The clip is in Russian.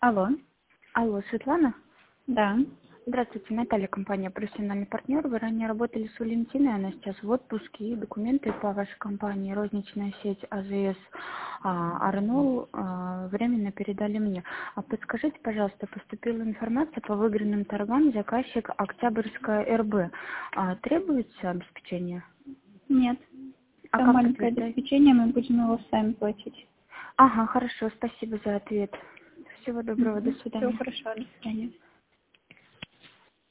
Алло, Алло, Светлана? да. Здравствуйте, Наталья, компания «Профессиональный партнер». Вы ранее работали с Валентиной, она сейчас в отпуске, и документы по вашей компании, розничная сеть АЗС Арнол, временно передали мне. А подскажите, пожалуйста, поступила информация по выигранным торгам, заказчик Октябрьская РБ. Требуется обеспечение? Нет. А Это как маленькое подтверждать? обеспечение, мы будем его сами платить. Ага, хорошо, спасибо за ответ. Всего доброго, до Все свидания. хорошо, до свидания.